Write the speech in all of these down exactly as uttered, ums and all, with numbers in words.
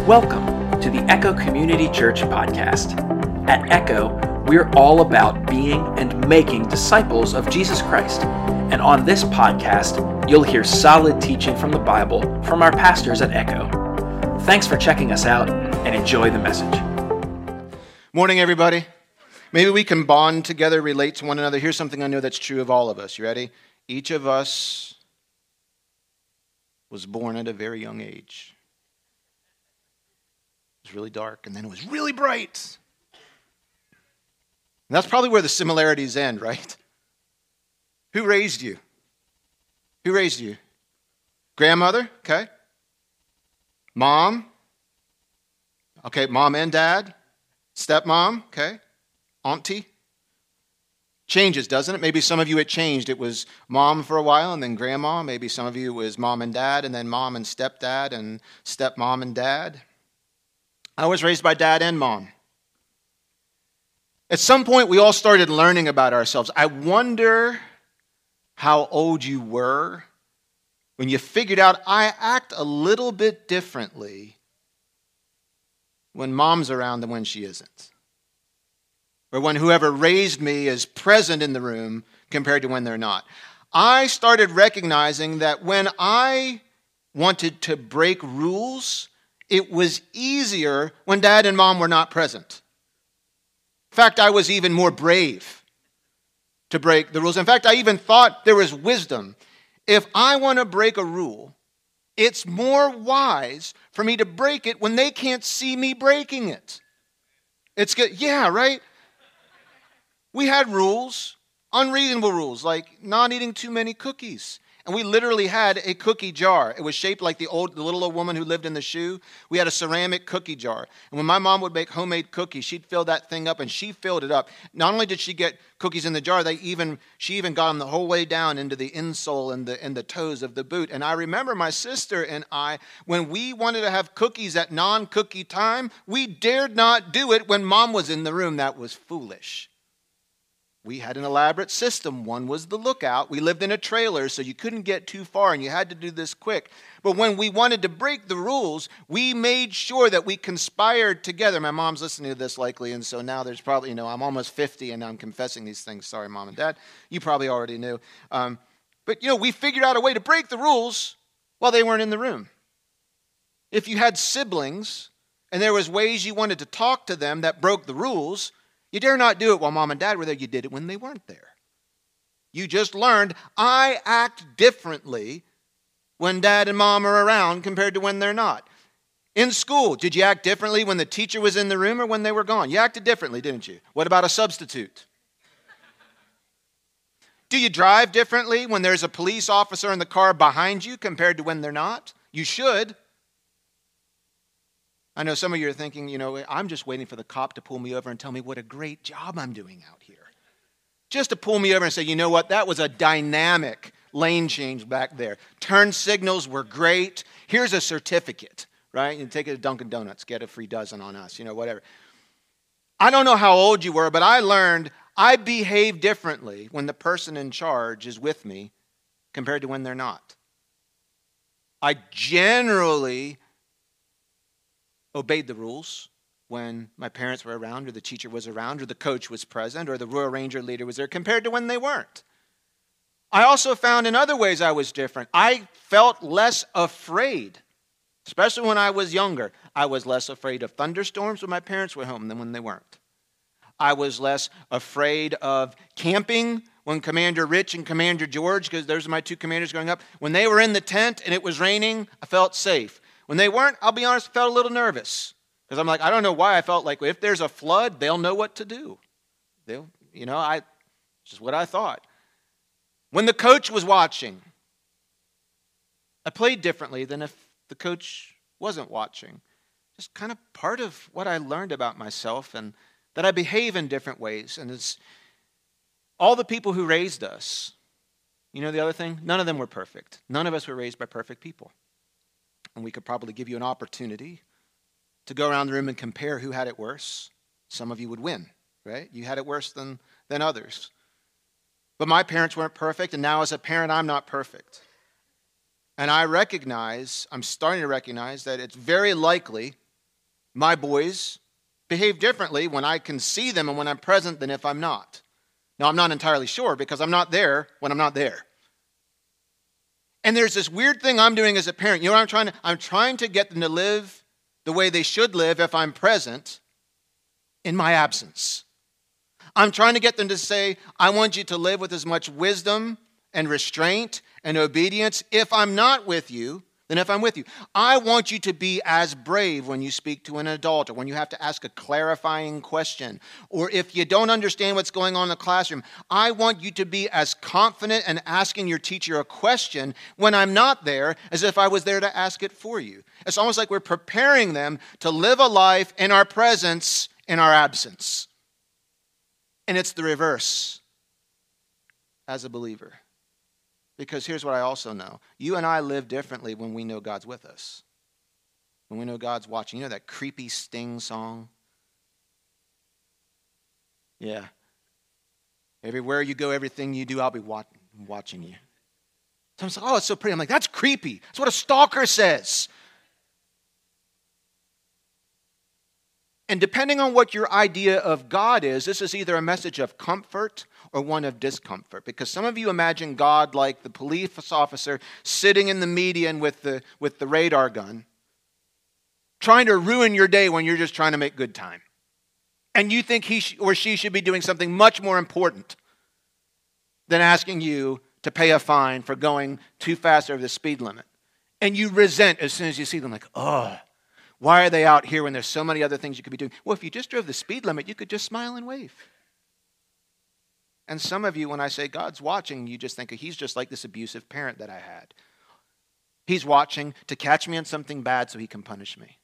Welcome to the Echo Community Church podcast. At Echo, we're all about being and making disciples of Jesus Christ. And on this podcast, you'll hear solid teaching from the Bible from our pastors at Echo. Thanks for checking us out and enjoy the message. Morning, everybody. Maybe we can bond together, relate to one another. Here's something I know that's true of all of us. You ready? Each of us was born at a very young age. It was really dark, and then it was really bright. And that's probably where the similarities end, right? Who raised you? Who raised you? Grandmother? Okay. Mom? Okay, mom and dad? Stepmom? Okay. Auntie? Changes, doesn't it? Maybe some of you it changed. It was mom for a while and then grandma. Maybe some of you it was mom and dad and then mom and stepdad and stepmom and dad. I was raised by dad and mom. At some point, we all started learning about ourselves. I wonder how old you were when you figured out I act a little bit differently when mom's around than when she isn't. Or when whoever raised me is present in the room compared to when they're not. I started recognizing that when I wanted to break rules, it was easier when dad and mom were not present. In fact, I was even more brave to break the rules. In fact, I even thought there was wisdom. If I want to break a rule, it's more wise for me to break it when they can't see me breaking it. It's good. Yeah, right? We had rules, unreasonable rules, like not eating too many cookies. And we literally had a cookie jar. It was shaped like the old, the little old woman who lived in the shoe. We had a ceramic cookie jar. And when my mom would make homemade cookies, she'd fill that thing up, and she filled it up. Not only did she get cookies in the jar, they even she even got them the whole way down into the insole and the and the toes of the boot. And I remember my sister and I, when we wanted to have cookies at non-cookie time, we dared not do it when mom was in the room. That was foolish. We had an elaborate system. One was the lookout. We lived in a trailer, so you couldn't get too far, and you had to do this quick. But when we wanted to break the rules, we made sure that we conspired together. My mom's listening to this likely, and so now there's probably, you know, I'm almost fifty, and I'm confessing these things. Sorry, Mom and Dad. You probably already knew. Um, but, you know, we figured out a way to break the rules while they weren't in the room. If you had siblings, and there was ways you wanted to talk to them that broke the rules, you dare not do it while mom and dad were there. You did it when they weren't there. You just learned, I act differently when dad and mom are around compared to when they're not. In school, did you act differently when the teacher was in the room or when they were gone? You acted differently, didn't you? What about a substitute? Do you drive differently when there's a police officer in the car behind you compared to when they're not? You should. I know some of you are thinking, you know, I'm just waiting for the cop to pull me over and tell me what a great job I'm doing out here. Just to pull me over and say, you know what, that was a dynamic lane change back there. Turn signals were great. Here's a certificate, right? You take it to Dunkin' Donuts, get a free dozen on us, you know, whatever. I don't know how old you were, but I learned I behave differently when the person in charge is with me compared to when they're not. I generally obeyed the rules when my parents were around or the teacher was around or the coach was present or the Royal Ranger leader was there compared to when they weren't. I also found in other ways I was different. I felt less afraid, especially when I was younger. I was less afraid of thunderstorms when my parents were home than when they weren't. I was less afraid of camping when Commander Rich and Commander George, because those are my two commanders growing up, when they were in the tent and it was raining, I felt safe. When they weren't, I'll be honest, I felt a little nervous. Because I'm like, I don't know why I felt like if there's a flood, they'll know what to do. They'll, you know, I, it's just what I thought. When the coach was watching, I played differently than if the coach wasn't watching. Just kind of part of what I learned about myself and that I behave in different ways. And it's all the people who raised us. You know the other thing? None of them were perfect. None of us were raised by perfect people. And we could probably give you an opportunity to go around the room and compare who had it worse. Some of you would win, right? You had it worse than, than others. But my parents weren't perfect, and now as a parent, I'm not perfect. And I recognize, I'm starting to recognize that it's very likely My boys behave differently when I can see them and when I'm present than if I'm not. Now, I'm not entirely sure because I'm not there when I'm not there. And there's this weird thing I'm doing as a parent. You know what I'm trying to? I'm trying to get them to live the way they should live if I'm present in my absence. I'm trying to get them to say, I want you to live with as much wisdom and restraint and obedience if I'm not with you than if I'm with you. I want you to be as brave when you speak to an adult or when you have to ask a clarifying question or if you don't understand what's going on in the classroom. I want you to be as confident in asking your teacher a question when I'm not there as if I was there to ask it for you. It's almost like we're preparing them to live a life in our presence, in our absence. And it's the reverse as a believer. Because here's what I also know. You and I live differently when we know God's with us. When we know God's watching. You know that creepy Sting song? Yeah. Everywhere you go, everything you do, I'll be watch- watching you. Someone says, oh, it's so pretty. I'm like, that's creepy. That's what a stalker says. And depending on what your idea of God is, this is either a message of comfort or one of discomfort. Because some of you imagine God like the police officer sitting in the median with the, with the radar gun, trying to ruin your day when you're just trying to make good time. And you think he or she should be doing something much more important than asking you to pay a fine for going too fast over the speed limit. And you resent as soon as you see them, like, oh, why are they out here when there's so many other things you could be doing? Well, if you just drove the speed limit, you could just smile and wave. And some of you, when I say God's watching, you just think he's just like this abusive parent that I had. He's watching to catch me on something bad so he can punish me.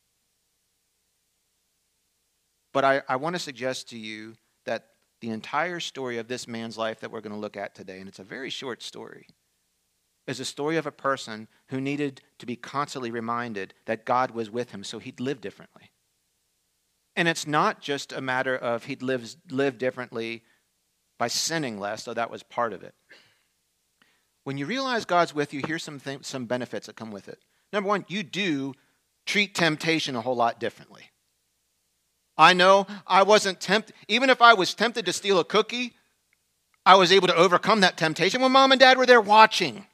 But I, I want to suggest to you that the entire story of this man's life that we're going to look at today, and it's a very short story, is a story of a person who needed to be constantly reminded that God was with him so he'd live differently. And it's not just a matter of he'd live, live differently by sinning less, though that was part of it. When you realize God's with you, here's some th- some benefits that come with it. Number one, you do treat temptation a whole lot differently. I know I wasn't tempted. Even if I was tempted to steal a cookie, I was able to overcome that temptation when mom and dad were there watching.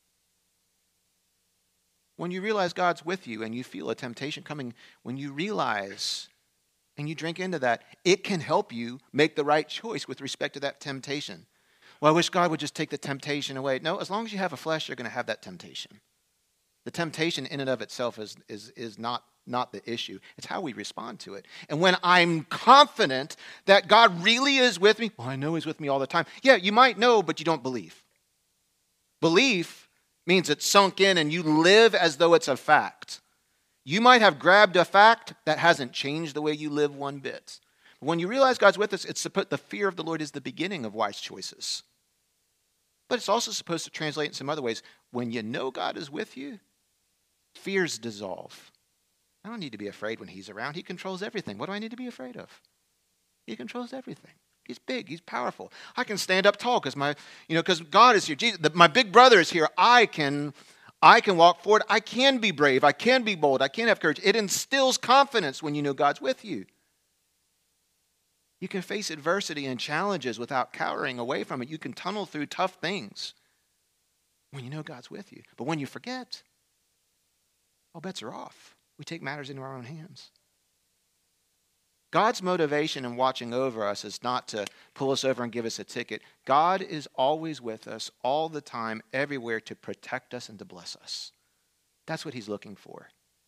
When you realize God's with you and you feel a temptation coming, when you realize and you drink into that, it can help you make the right choice with respect to that temptation. Well, I wish God would just take the temptation away. No, as long as you have a flesh, you're going to have that temptation. The temptation in and of itself is, is, is not, not the issue. It's how we respond to it. And when I'm confident that God really is with me, well, I know he's with me all the time. Yeah, you might know, but you don't believe. Belief means it's sunk in and you live as though it's a fact. You might have grabbed a fact that hasn't changed the way you live one bit. But when you realize God's with us, it's the fear of the Lord is the beginning of wise choices. But it's also supposed to translate in some other ways. When you know God is with you, fears dissolve. I don't need to be afraid when he's around. He controls everything. What do I need to be afraid of? He controls everything. He's big. He's powerful. I can stand up tall because my, you know, because God is here. Jesus, the, my big brother is here. I can, I can walk forward. I can be brave. I can be bold. I can have courage. It instills confidence when you know God's with you. You can face adversity and challenges without cowering away from it. You can tunnel through tough things when you know God's with you. But when you forget, all bets are off. We take matters into our own hands. God's motivation in watching over us is not to pull us over and give us a ticket. God is always with us all the time, everywhere, to protect us and to bless us. That's what he's looking for.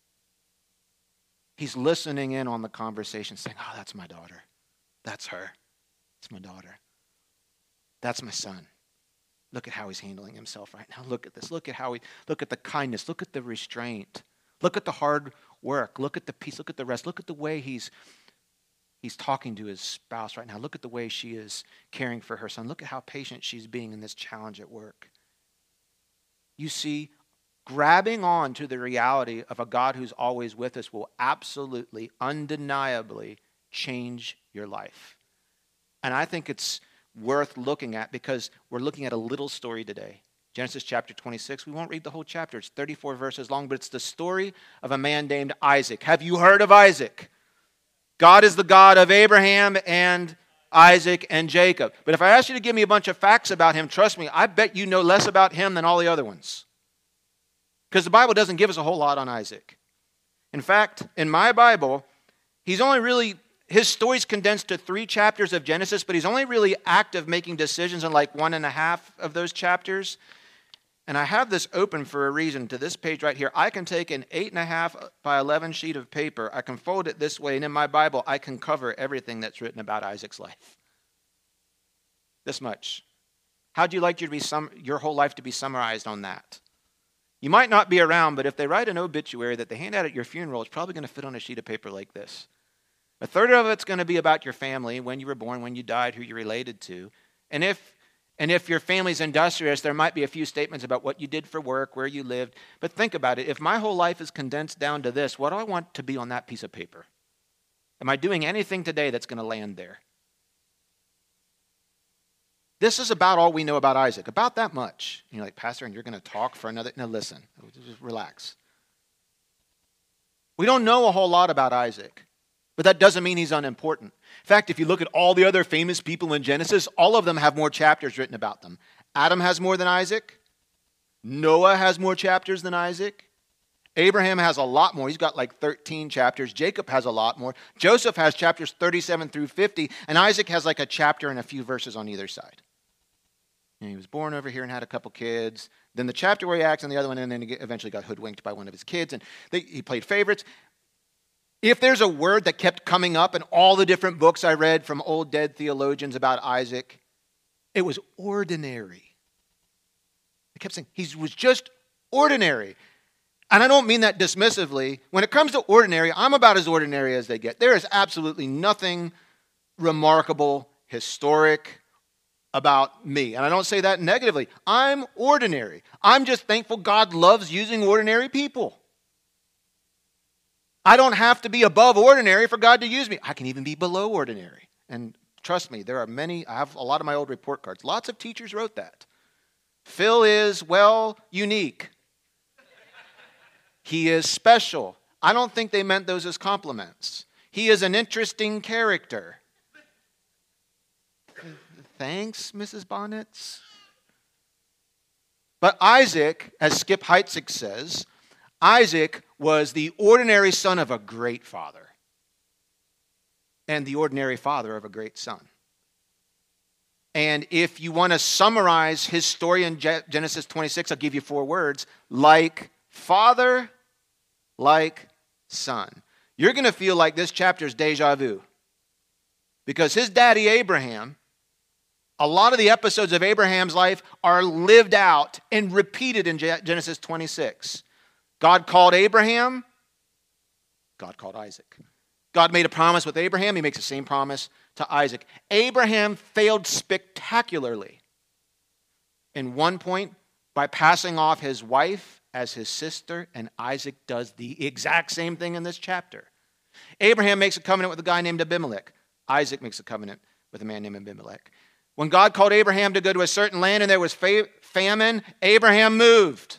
He's listening in on the conversation, saying, oh, that's my daughter. That's her. It's my daughter. That's my son. Look at how he's handling himself right now. Look at this. Look at how he, look at the kindness. Look at the restraint. Look at the hard work. Look at the peace. Look at the rest. Look at the way he's He's talking to his spouse right now. Look at the way she is caring for her son. Look at how patient she's being in this challenge at work. You see, grabbing on to the reality of a God who's always with us will absolutely, undeniably change your life. And I think it's worth looking at because we're looking at a little story today. Genesis chapter twenty-six. We won't read the whole chapter. It's thirty-four verses long, but it's the story of a man named Isaac. Have you heard of Isaac? God is the God of Abraham and Isaac and Jacob. But if I ask you to give me a bunch of facts about him, trust me, I bet you know less about him than all the other ones. Because the Bible doesn't give us a whole lot on Isaac. In fact, in my Bible, he's only really, his story's condensed to three chapters of Genesis, but he's only really active making decisions in like one and a half of those chapters. And I have this open for a reason to this page right here. I can take an eight and a half by eleven sheet of paper, I can fold it this way, and in my Bible, I can cover everything that's written about Isaac's life. This much. How'd you like your, to be sum, your whole life to be summarized on that? You might not be around, but if they write an obituary that they hand out at your funeral, it's probably going to fit on a sheet of paper like this. A third of it's going to be about your family, when you were born, when you died, who you're related to. And if and if your family's industrious, there might be a few statements about what you did for work, where you lived. But think about it. If my whole life is condensed down to this, what do I want to be on that piece of paper? Am I doing anything today that's going to land there? This is about all we know about Isaac, about that much. And you're like, Pastor, and you're going to talk for another... No, listen, just relax. We don't know a whole lot about Isaac, but that doesn't mean he's unimportant. In fact, if you look at all the other famous people in Genesis, all of them have more chapters written about them. Adam has more than Isaac. Noah has more chapters than Isaac. Abraham has a lot more. He's got like thirteen chapters. Jacob has a lot more. Joseph has chapters thirty-seven through fifty, and Isaac has like a chapter and a few verses on either side. And he was born over here and had a couple kids. Then the chapter where he acts on the other one, and then he eventually got hoodwinked by one of his kids, and they, he played favorites. If there's a word that kept coming up in all the different books I read from old dead theologians about Isaac, it was ordinary. They kept saying he was just ordinary. And I don't mean that dismissively. When it comes to ordinary, I'm about as ordinary as they get. There is absolutely nothing remarkable, historic about me. And I don't say that negatively. I'm ordinary. I'm just thankful God loves using ordinary people. I don't have to be above ordinary for God to use me. I can even be below ordinary. And trust me, there are many, I have a lot of my old report cards. Lots of teachers wrote that. Phil is, well, unique. He is special. I don't think they meant those as compliments. He is an interesting character. Thanks, Missus Bonnets. But Isaac, as Skip Heitzig says, Isaac was the ordinary son of a great father and the ordinary father of a great son. And if you want to summarize his story in Genesis twenty-six, I'll give you four words. Like father, like son. You're going to feel like this chapter is deja vu. Because his daddy Abraham, a lot of the episodes of Abraham's life are lived out and repeated in Genesis twenty-six. God called Abraham. God called Isaac. God made a promise with Abraham. He makes the same promise to Isaac. Abraham failed spectacularly in one point by passing off his wife as his sister, and Isaac does the exact same thing in this chapter. Abraham makes a covenant with a guy named Abimelech. Isaac makes a covenant with a man named Abimelech. When God called Abraham to go to a certain land and there was famine, Abraham moved.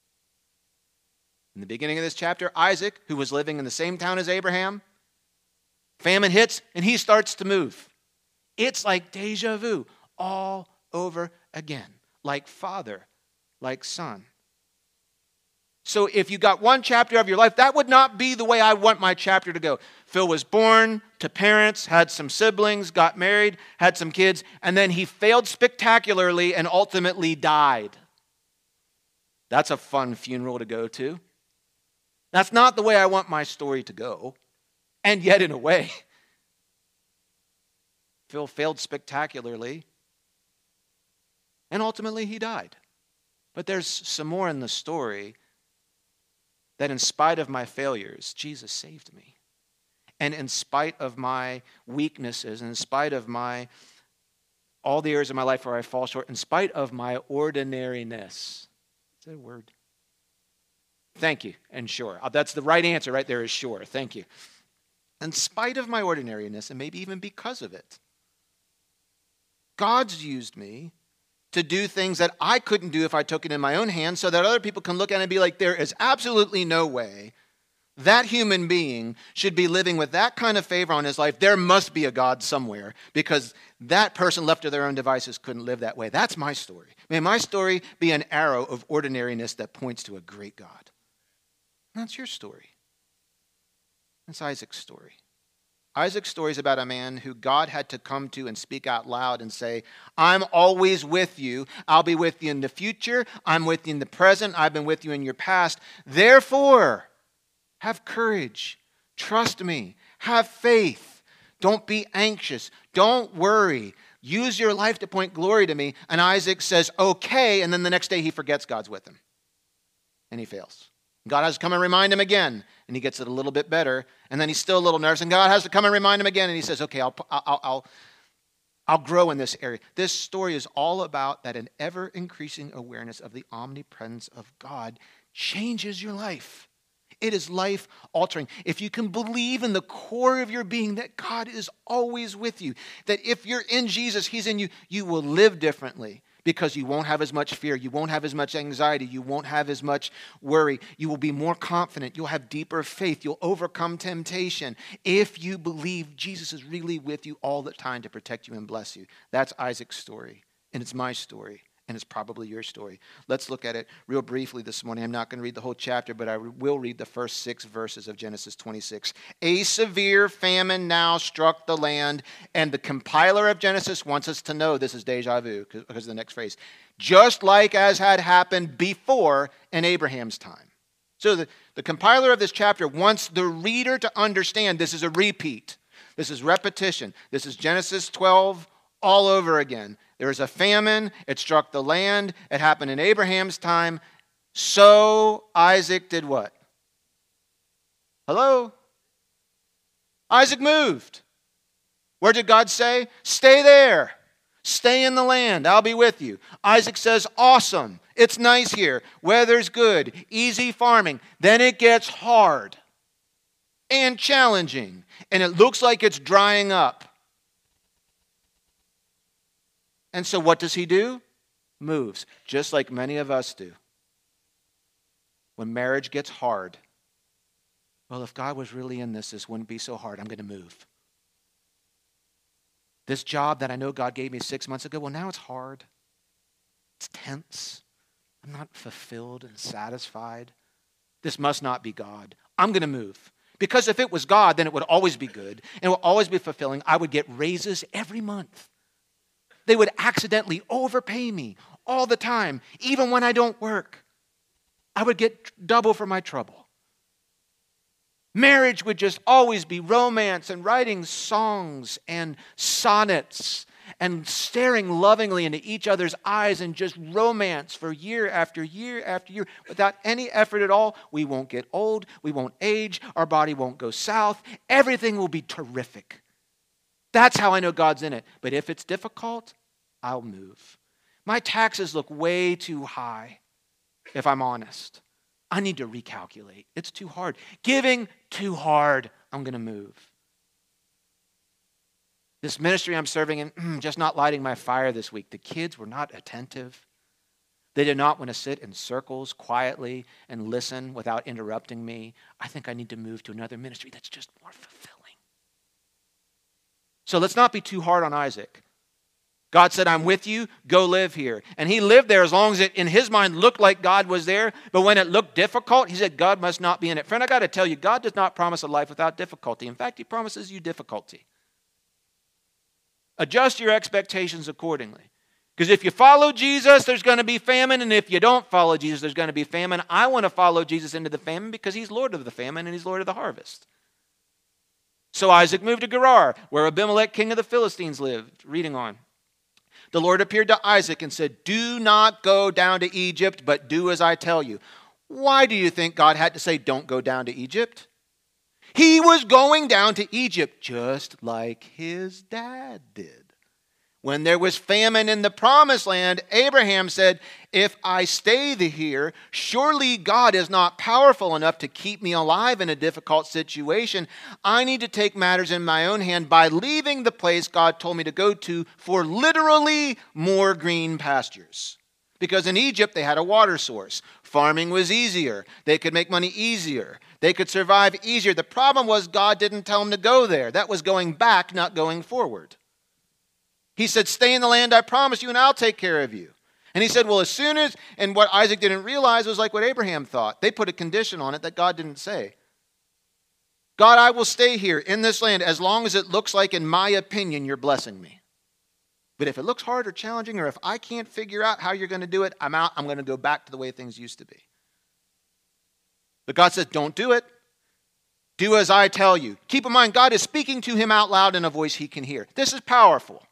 In the beginning of this chapter, Isaac, who was living in the same town as Abraham, famine hits and he starts to move. It's like deja vu all over again. Like father, like son. So if you got one chapter of your life, that would not be the way I want my chapter to go. Phil was born to parents, had some siblings, got married, had some kids, and then he failed spectacularly and ultimately died. That's a fun funeral to go to. That's not the way I want my story to go. And yet, in a way, Phil failed spectacularly, and ultimately he died. But there's some more in the story that in spite of my failures, Jesus saved me. And in spite of my weaknesses, and in spite of my all the areas of my life where I fall short, in spite of my ordinariness. Is that a word? Thank you, and sure. That's the right answer right there is sure. Thank you. In spite of my ordinariness, and maybe even because of it, God's used me to do things that I couldn't do if I took it in my own hands so that other people can look at it and be like, there is absolutely no way that human being should be living with that kind of favor on his life. There must be a God somewhere, because that person left to their own devices couldn't live that way. That's my story. May my story be an arrow of ordinariness that points to a great God. And that's your story. That's Isaac's story. Isaac's story is about a man who God had to come to and speak out loud and say, I'm always with you. I'll be with you in the future. I'm with you in the present. I've been with you in your past. Therefore, have courage. Trust me. Have faith. Don't be anxious. Don't worry. Use your life to point glory to me. And Isaac says, okay. And then the next day he forgets God's with him. And he fails. God has to come and remind him again. And he gets it a little bit better. And then he's still a little nervous. And God has to come and remind him again. And he says, okay, I'll, I'll, I'll, I'll grow in this area. This story is all about that an ever-increasing awareness of the omnipresence of God changes your life. It is life-altering. If you can believe in the core of your being that God is always with you, that if you're in Jesus, he's in you, you will live differently because you won't have as much fear. You won't have as much anxiety. You won't have as much worry. You will be more confident. You'll have deeper faith. You'll overcome temptation if you believe Jesus is really with you all the time to protect you and bless you. That's Isaac's story, and it's my story. And it's probably your story. Let's look at it real briefly this morning. I'm not going to read the whole chapter, but I will read the first six verses of Genesis twenty-six. A severe famine now struck the land, and the compiler of Genesis wants us to know this is deja vu because of the next phrase. Just like as had happened before in Abraham's time. So the, the compiler of this chapter wants the reader to understand this is a repeat. This is repetition. This is Genesis twelve all over again. There was a famine. It struck the land. It happened in Abraham's time. So Isaac did what? Hello? Isaac moved. Where did God say? Stay there. Stay in the land. I'll be with you. Isaac says, awesome. It's nice here. Weather's good. Easy farming. Then it gets hard and challenging. And it looks like it's drying up. And so what does he do? Moves, just like many of us do. When marriage gets hard, well, if God was really in this, this wouldn't be so hard. I'm going to move. This job that I know God gave me six months ago, well, now it's hard. It's tense. I'm not fulfilled and satisfied. This must not be God. I'm going to move. Because if it was God, then it would always be good and it would always be fulfilling. I would get raises every month. They would accidentally overpay me all the time, even when I don't work. I would get double for my trouble. Marriage would just always be romance and writing songs and sonnets and staring lovingly into each other's eyes and just romance for year after year after year without any effort at all. We won't get old. We won't age. Our body won't go south. Everything will be terrific. That's how I know God's in it. But if it's difficult, I'll move. My taxes look way too high, if I'm honest. I need to recalculate. It's too hard. Giving, too hard. I'm going to move. This ministry I'm serving in, mm, just not lighting my fire this week. The kids were not attentive. They did not want to sit in circles quietly and listen without interrupting me. I think I need to move to another ministry that's just more fulfilling. So let's not be too hard on Isaac. God said, I'm with you, go live here. And he lived there as long as it, in his mind, looked like God was there. But when it looked difficult, he said, God must not be in it. Friend, I got to tell you, God does not promise a life without difficulty. In fact, he promises you difficulty. Adjust your expectations accordingly. Because if you follow Jesus, there's going to be famine. And if you don't follow Jesus, there's going to be famine. I want to follow Jesus into the famine because he's Lord of the famine and he's Lord of the harvest. So Isaac moved to Gerar, where Abimelech, king of the Philistines, lived. Reading on. The Lord appeared to Isaac and said, do not go down to Egypt, but do as I tell you. Why do you think God had to say, don't go down to Egypt? He was going down to Egypt just like his dad did. When there was famine in the promised land, Abraham said, if I stay here, surely God is not powerful enough to keep me alive in a difficult situation. I need to take matters in my own hand by leaving the place God told me to go to for literally more green pastures. Because in Egypt, they had a water source. Farming was easier. They could make money easier. They could survive easier. The problem was God didn't tell them to go there. That was going back, not going forward. He said, stay in the land I promised you and I'll take care of you. And he said, well, as soon as, and what Isaac didn't realize was like what Abraham thought. They put a condition on it that God didn't say. God, I will stay here in this land as long as it looks like, in my opinion, you're blessing me. But if it looks hard or challenging, or if I can't figure out how you're going to do it, I'm out. I'm going to go back to the way things used to be. But God said, don't do it. Do as I tell you. Keep in mind, God is speaking to him out loud in a voice he can hear. This is powerful.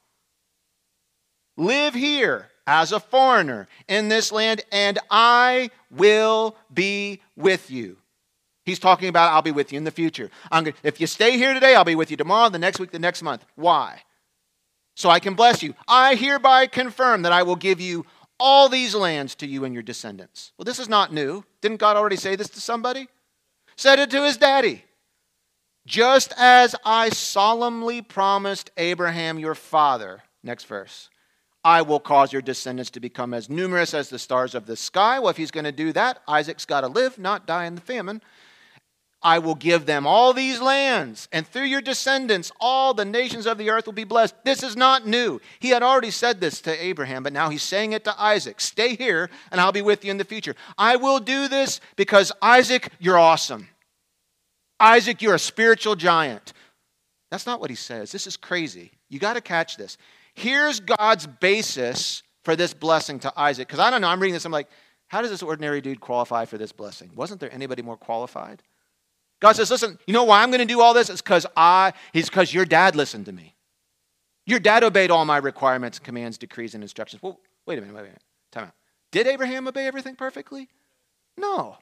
Live here as a foreigner in this land, and I will be with you. He's talking about I'll be with you in the future. I'm gonna, if you stay here today, I'll be with you tomorrow, the next week, the next month. Why? So I can bless you. I hereby confirm that I will give you all these lands to you and your descendants. Well, this is not new. Didn't God already say this to somebody? Said it to his daddy. Just as I solemnly promised Abraham your father. Next verse. I will cause your descendants to become as numerous as the stars of the sky. Well, if he's going to do that, Isaac's got to live, not die in the famine. I will give them all these lands, and through your descendants, all the nations of the earth will be blessed. This is not new. He had already said this to Abraham, but now he's saying it to Isaac. Stay here, and I'll be with you in the future. I will do this because, Isaac, you're awesome. Isaac, you're a spiritual giant. That's not what he says. This is crazy. You got to catch this. Here's God's basis for this blessing to Isaac. Because I don't know, I'm reading this, I'm like, how does this ordinary dude qualify for this blessing? Wasn't there anybody more qualified? God says, listen, you know why I'm going to do all this? It's because I, it's because your dad listened to me. Your dad obeyed all my requirements, commands, decrees, and instructions. Well, wait a minute, wait a minute. Time out. Did Abraham obey everything perfectly? No.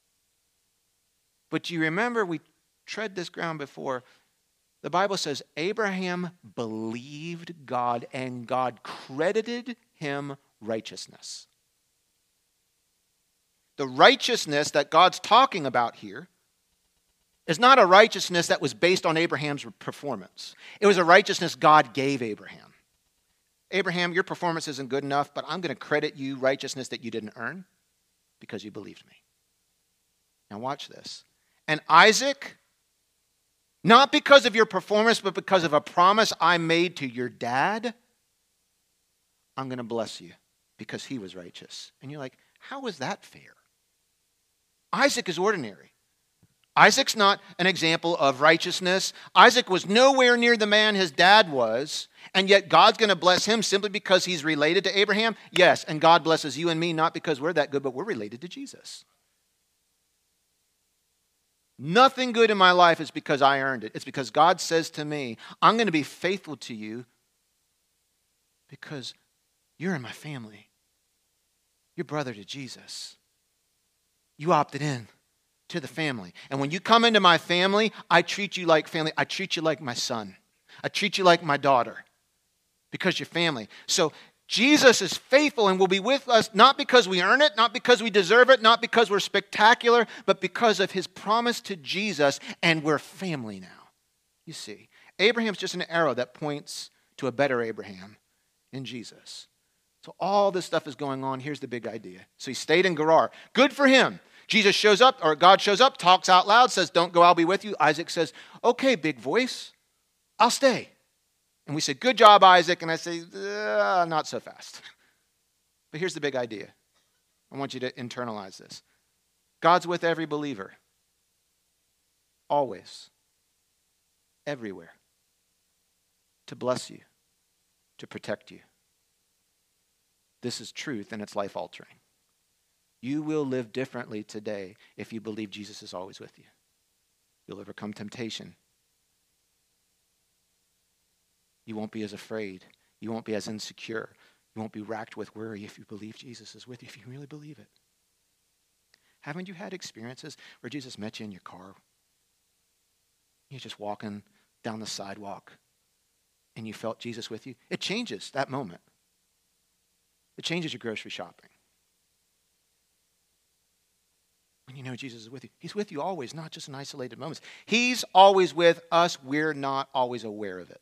But you remember we tread this ground before. The Bible says Abraham believed God and God credited him righteousness. The righteousness that God's talking about here is not a righteousness that was based on Abraham's performance. It was a righteousness God gave Abraham. Abraham, your performance isn't good enough, but I'm going to credit you righteousness that you didn't earn because you believed me. Now watch this. And Isaac, not because of your performance, but because of a promise I made to your dad, I'm going to bless you because he was righteous. And you're like, how is that fair? Isaac is ordinary. Isaac's not an example of righteousness. Isaac was nowhere near the man his dad was, and yet God's going to bless him simply because he's related to Abraham? Yes, and God blesses you and me not because we're that good, but we're related to Jesus. Nothing good in my life is because I earned it. It's because God says to me, I'm going to be faithful to you because you're in my family. You're brother to Jesus. You opted in to the family. And when you come into my family, I treat you like family. I treat you like my son. I treat you like my daughter because you're family. So Jesus is faithful and will be with us not because we earn it, not because we deserve it, not because we're spectacular, but because of his promise to Jesus, and we're family now. You see, Abraham's just an arrow that points to a better Abraham in Jesus. So all this stuff is going on. Here's the big idea. So he stayed in Gerar. Good for him. Jesus shows up, or God shows up, talks out loud, says, don't go, I'll be with you. Isaac says, okay, big voice, I'll stay. And we say, good job, Isaac. And I say, uh, not so fast. But here's the big idea. I want you to internalize this. God's with every believer. Always. Everywhere. To bless you. To protect you. This is truth, and it's life-altering. You will live differently today if you believe Jesus is always with you. You'll overcome temptation. You won't be as afraid. You won't be as insecure. You won't be racked with worry if you believe Jesus is with you, if you really believe it. Haven't you had experiences where Jesus met you in your car? You're just walking down the sidewalk and you felt Jesus with you? It changes that moment. It changes your grocery shopping. When you know Jesus is with you. He's with you always, not just in isolated moments. He's always with us. We're not always aware of it.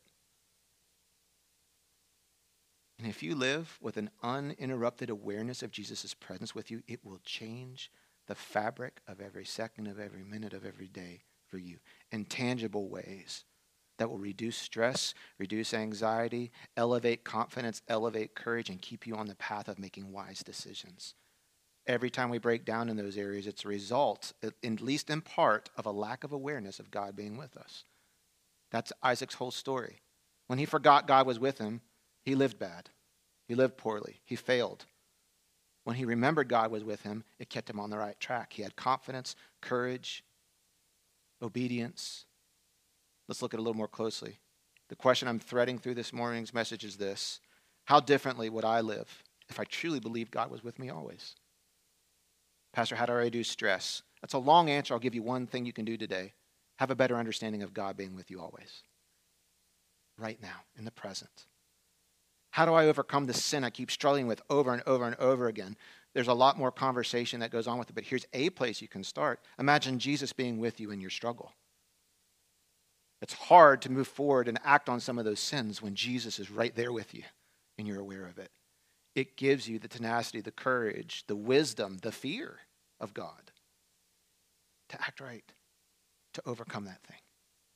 And if you live with an uninterrupted awareness of Jesus' presence with you, it will change the fabric of every second of every minute of every day for you in tangible ways that will reduce stress, reduce anxiety, elevate confidence, elevate courage, and keep you on the path of making wise decisions. Every time we break down in those areas, it's a result, at least in part, of a lack of awareness of God being with us. That's Isaac's whole story. When he forgot God was with him, he lived bad. He lived poorly. He failed. When he remembered God was with him, it kept him on the right track. He had confidence, courage, obedience. Let's look at it a little more closely. The question I'm threading through this morning's message is this: how differently would I live if I truly believed God was with me always? Pastor, how do I reduce stress? That's a long answer. I'll give you one thing you can do today. Have a better understanding of God being with you always. Right now, in the present. How do I overcome the sin I keep struggling with over and over and over again? There's a lot more conversation that goes on with it, but here's a place you can start. Imagine Jesus being with you in your struggle. It's hard to move forward and act on some of those sins when Jesus is right there with you and you're aware of it. It gives you the tenacity, the courage, the wisdom, the fear of God to act right, to overcome that thing.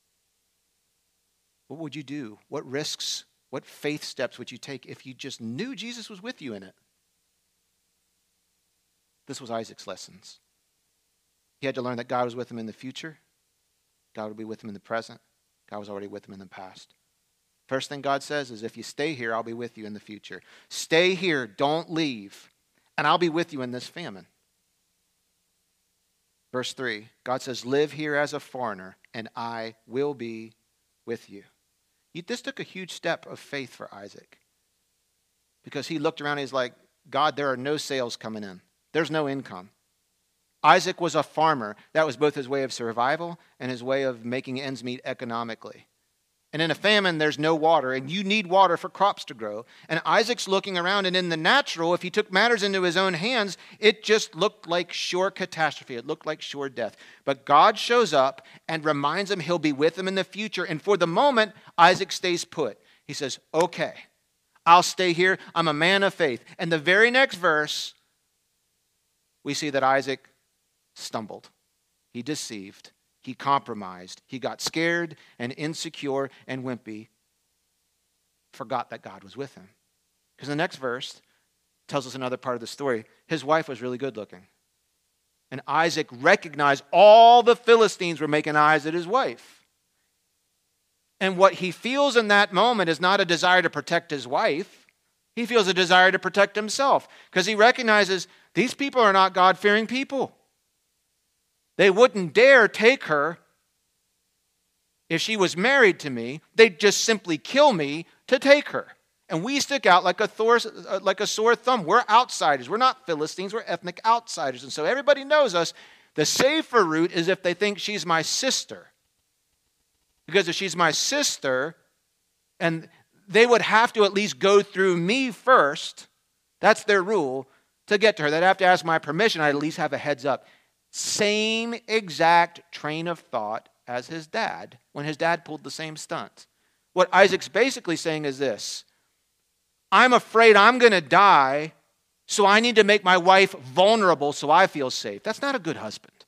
What would you do? What risks, what faith steps would you take if you just knew Jesus was with you in it? This was Isaac's lessons. He had to learn that God was with him in the future. God would be with him in the present. God was already with him in the past. First thing God says is, if you stay here, I'll be with you in the future. Stay here, don't leave, and I'll be with you in this famine. Verse three, God says, live here as a foreigner, and I will be with you. This took a huge step of faith for Isaac, because he looked around and he's like, God, there are no sales coming in. There's no income. Isaac was a farmer. That was both his way of survival and his way of making ends meet economically. And in a famine, there's no water, and you need water for crops to grow. And Isaac's looking around, and in the natural, if he took matters into his own hands, it just looked like sure catastrophe. It looked like sure death. But God shows up and reminds him he'll be with him in the future. And for the moment, Isaac stays put. He says, okay, I'll stay here. I'm a man of faith. And the very next verse, we see that Isaac stumbled. He deceived. He compromised. He got scared and insecure and wimpy. Forgot that God was with him. Because the next verse tells us another part of the story. His wife was really good looking. And Isaac recognized all the Philistines were making eyes at his wife. And what he feels in that moment is not a desire to protect his wife. He feels a desire to protect himself. Because he recognizes these people are not God-fearing people. They wouldn't dare take her if she was married to me. They'd just simply kill me to take her. And we stick out like a, Thor, like a sore thumb. We're outsiders. We're not Philistines. We're ethnic outsiders. And so everybody knows us. The safer route is if they think she's my sister. Because if she's my sister, and they would have to at least go through me first, that's their rule, to get to her. They'd have to ask my permission. I'd at least have a heads up. Same exact train of thought as his dad when his dad pulled the same stunt. What Isaac's basically saying is this: I'm afraid I'm going to die, so I need to make my wife vulnerable so I feel safe. That's not a good husband.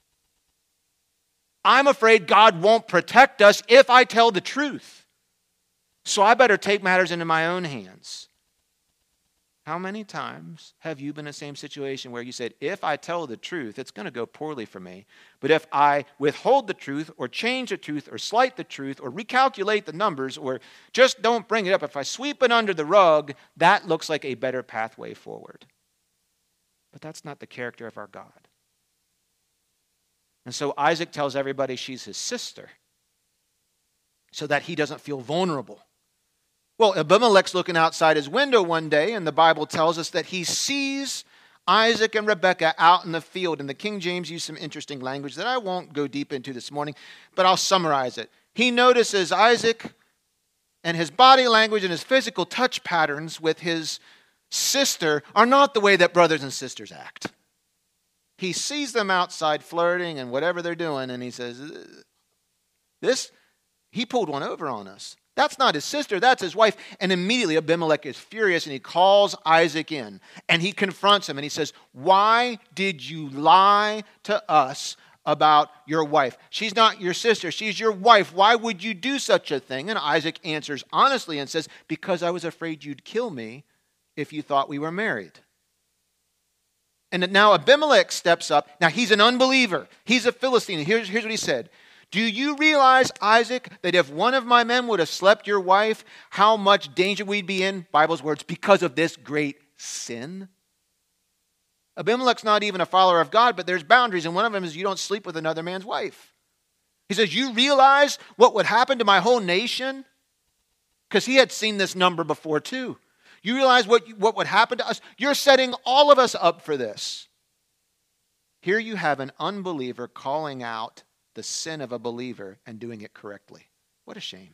I'm afraid God won't protect us if I tell the truth, so I better take matters into my own hands. How many times have you been in the same situation where you said, if I tell the truth, it's going to go poorly for me. But if I withhold the truth or change the truth or slight the truth or recalculate the numbers or just don't bring it up, if I sweep it under the rug, that looks like a better pathway forward. But that's not the character of our God. And so Isaac tells everybody she's his sister so that he doesn't feel vulnerable. Well, Abimelech's looking outside his window one day, and the Bible tells us that he sees Isaac and Rebekah out in the field. And the King James used some interesting language that I won't go deep into this morning, but I'll summarize it. He notices Isaac and his body language and his physical touch patterns with his sister are not the way that brothers and sisters act. He sees them outside flirting and whatever they're doing, and he says, this, he pulled one over on us. That's not his sister, that's his wife. And immediately Abimelech is furious and he calls Isaac in and he confronts him and he says, why did you lie to us about your wife? She's not your sister, she's your wife. Why would you do such a thing? And Isaac answers honestly and says, because I was afraid you'd kill me if you thought we were married. And now Abimelech steps up. Now he's an unbeliever. He's a Philistine. Here's, here's what he said. Do you realize, Isaac, that if one of my men would have slept your wife, how much danger we'd be in, Bible's words, because of this great sin? Abimelech's not even a follower of God, but there's boundaries, and one of them is you don't sleep with another man's wife. He says, you realize what would happen to my whole nation? Because he had seen this number before too. You realize what, what would happen to us? You're setting all of us up for this. Here you have an unbeliever calling out the sin of a believer and doing it correctly. What a shame.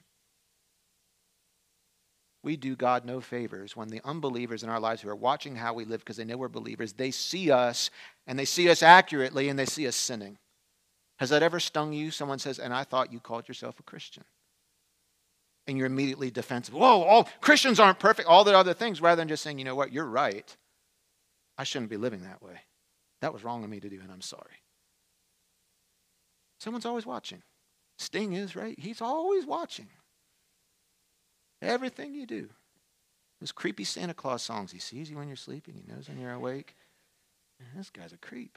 We do God no favors when the unbelievers in our lives who are watching how we live because they know we're believers, they see us and they see us accurately and they see us sinning. Has that ever stung you? Someone says, and I thought you called yourself a Christian. And you're immediately defensive. Whoa, all Christians aren't perfect, all the other things, rather than just saying, you know what, you're right. I shouldn't be living that way. That was wrong of me to do, and I'm sorry. Someone's always watching. Sting is, right? He's always watching. Everything you do. Those creepy Santa Claus songs. He sees you when you're sleeping. He knows when you're awake. Man, this guy's a creep.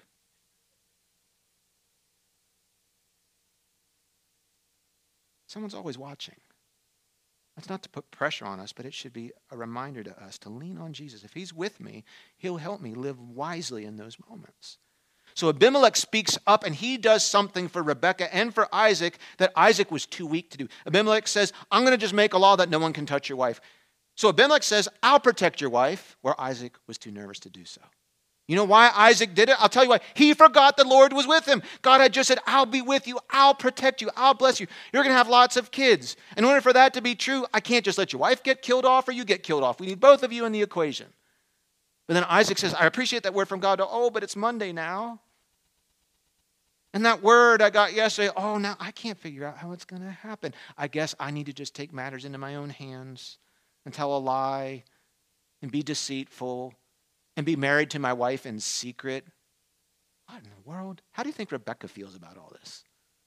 Someone's always watching. That's not to put pressure on us, but it should be a reminder to us to lean on Jesus. If he's with me, he'll help me live wisely in those moments. So Abimelech speaks up and he does something for Rebekah and for Isaac that Isaac was too weak to do. Abimelech says, I'm going to just make a law that no one can touch your wife. So Abimelech says, I'll protect your wife, where Isaac was too nervous to do so. You know why Isaac did it? I'll tell you why. He forgot the Lord was with him. God had just said, I'll be with you. I'll protect you. I'll bless you. You're going to have lots of kids. In order for that to be true, I can't just let your wife get killed off or you get killed off. We need both of you in the equation. But then Isaac says, I appreciate that word from God. Oh, but it's Monday now. And that word I got yesterday, oh, now I can't figure out how it's going to happen. I guess I need to just take matters into my own hands and tell a lie and be deceitful and be married to my wife in secret. What in the world? How do you think Rebekah feels about all this?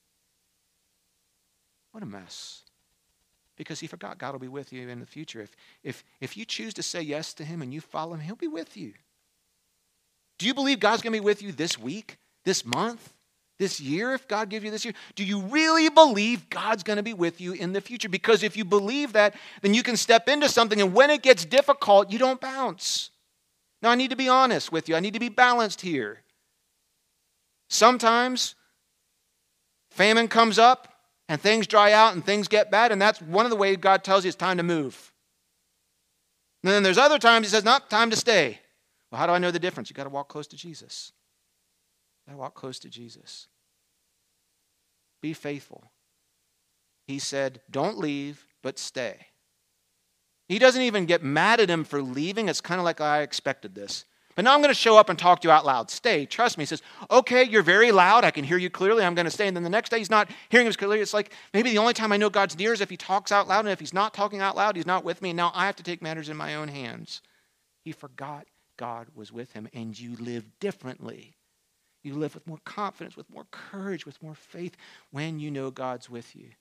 What a mess. Because he forgot God will be with you in the future. If, if, if you choose to say yes to him and you follow him, he'll be with you. Do you believe God's going to be with you this week, this month, this year, if God gives you this year? Do you really believe God's going to be with you in the future? Because if you believe that, then you can step into something, and when it gets difficult, you don't bounce. Now, I need to be honest with you. I need to be balanced here. Sometimes famine comes up and things dry out and things get bad, and that's one of the ways God tells you it's time to move. And then there's other times he says, no, time to stay. Well, how do I know the difference? You've got to walk close to Jesus. You've got to walk close to Jesus. Be faithful. He said, don't leave, but stay. He doesn't even get mad at him for leaving. It's kind of like, I expected this. But now I'm going to show up and talk to you out loud. Stay. Trust me. He says, okay, you're very loud. I can hear you clearly. I'm going to stay. And then the next day he's not hearing us clearly. It's like maybe the only time I know God's near is if he talks out loud. And if he's not talking out loud, he's not with me. And now I have to take matters in my own hands. He forgot God was with him. And you live differently. You live with more confidence, with more courage, with more faith when you know God's with you.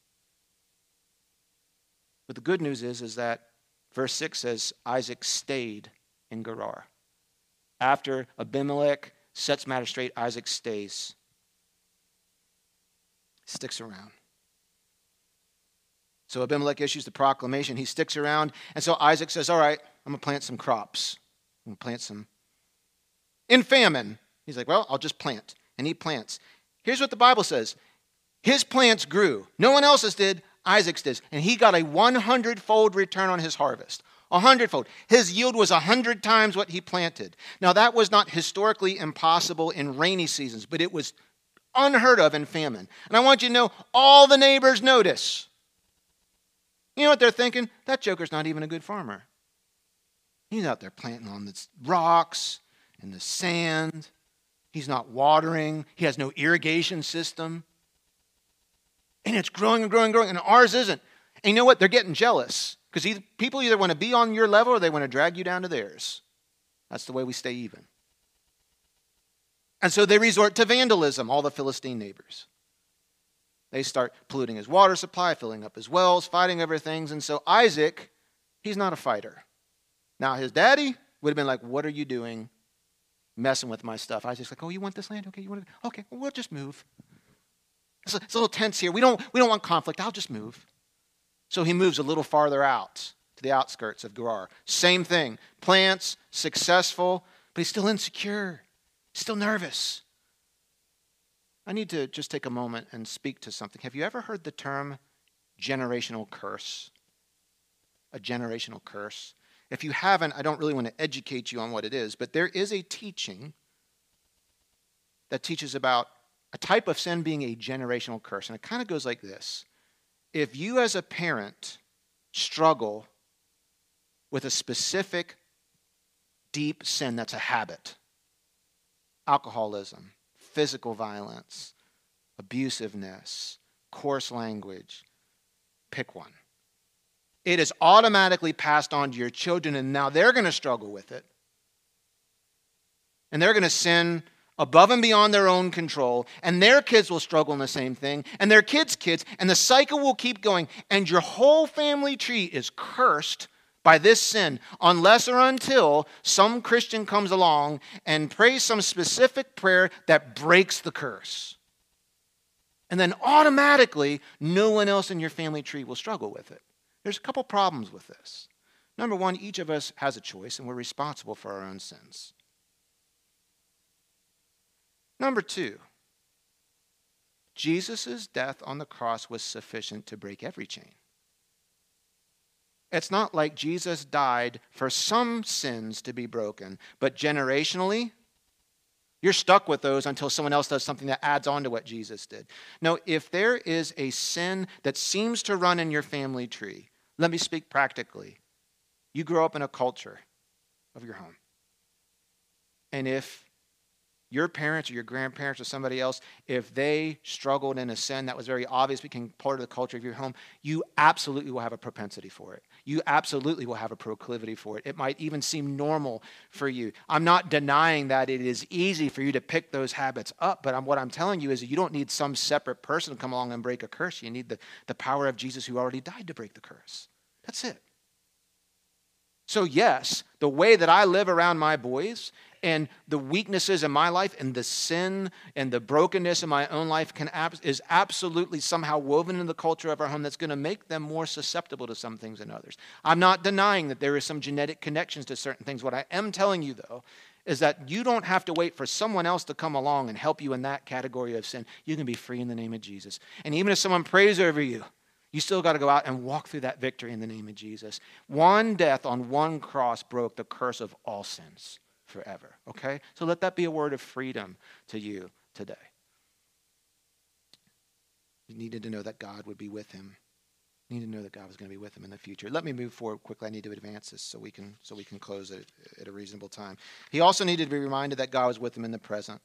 But the good news is, is that verse six says, Isaac stayed in Gerar. After Abimelech sets matters straight, Isaac stays. Sticks around. So Abimelech issues the proclamation. He sticks around. And so Isaac says, all right, I'm going to plant some crops. I'm going to plant some. In famine. He's like, well, I'll just plant. And he plants. Here's what the Bible says. His plants grew. No one else's did. Isaac's did. And he got a one hundred fold return on his harvest. A hundredfold. His yield was a hundred times what he planted. Now, that was not historically impossible in rainy seasons, but it was unheard of in famine. And I want you to know, all the neighbors notice. You know what they're thinking? That joker's not even a good farmer. He's out there planting on the rocks and the sand. He's not watering. He has no irrigation system. And it's growing and growing and growing, and ours isn't. And you know what? They're getting jealous because people either want to be on your level or they want to drag you down to theirs. That's the way we stay even. And so they resort to vandalism, all the Philistine neighbors. They start polluting his water supply, filling up his wells, fighting over things. And so Isaac, he's not a fighter. Now his daddy would have been like, what are you doing messing with my stuff? Isaac's like, oh, you want this land? Okay, you want it? Okay, well, we'll just move. It's a, it's a little tense here. We don't, we don't want conflict. I'll just move. So he moves a little farther out to the outskirts of Gerar. Same thing. Plants, successful, but he's still insecure, still nervous. I need to just take a moment and speak to something. Have you ever heard the term generational curse? A generational curse? If you haven't, I don't really want to educate you on what it is, but there is a teaching that teaches about a type of sin being a generational curse. And it kind of goes like this. If you as a parent struggle with a specific deep sin that's a habit, alcoholism, physical violence, abusiveness, coarse language, pick one. It is automatically passed on to your children, and now they're going to struggle with it. And they're going to sin above and beyond their own control, and their kids will struggle in the same thing, and their kids' kids, and the cycle will keep going, and your whole family tree is cursed by this sin, unless or until some Christian comes along and prays some specific prayer that breaks the curse. And then automatically, no one else in your family tree will struggle with it. There's a couple problems with this. Number one, each of us has a choice, and we're responsible for our own sins. Number two, Jesus' death on the cross was sufficient to break every chain. It's not like Jesus died for some sins to be broken, but generationally, you're stuck with those until someone else does something that adds on to what Jesus did. No, if there is a sin that seems to run in your family tree, let me speak practically. You grow up in a culture of your home. And if your parents or your grandparents or somebody else, if they struggled in a sin that was very obvious, became part of the culture of your home, you absolutely will have a propensity for it. You absolutely will have a proclivity for it. It might even seem normal for you. I'm not denying that it is easy for you to pick those habits up, but I'm, what I'm telling you is that you don't need some separate person to come along and break a curse. You need the, the power of Jesus who already died to break the curse. That's it. So yes, the way that I live around my boys and the weaknesses in my life and the sin and the brokenness in my own life can is absolutely somehow woven into the culture of our home that's going to make them more susceptible to some things than others. I'm not denying that there is some genetic connections to certain things. What I am telling you, though, is that you don't have to wait for someone else to come along and help you in that category of sin. You can be free in the name of Jesus. And even if someone prays over you, you still got to go out and walk through that victory in the name of Jesus. One death on one cross broke the curse of all sins forever, okay? So let that be a word of freedom to you today. You needed to know that God would be with him. You need to know that God was going to be with him in the future. Let me move forward quickly. I need to advance this so we can so we can close it at a reasonable time. He also needed to be reminded that God was with him in the present.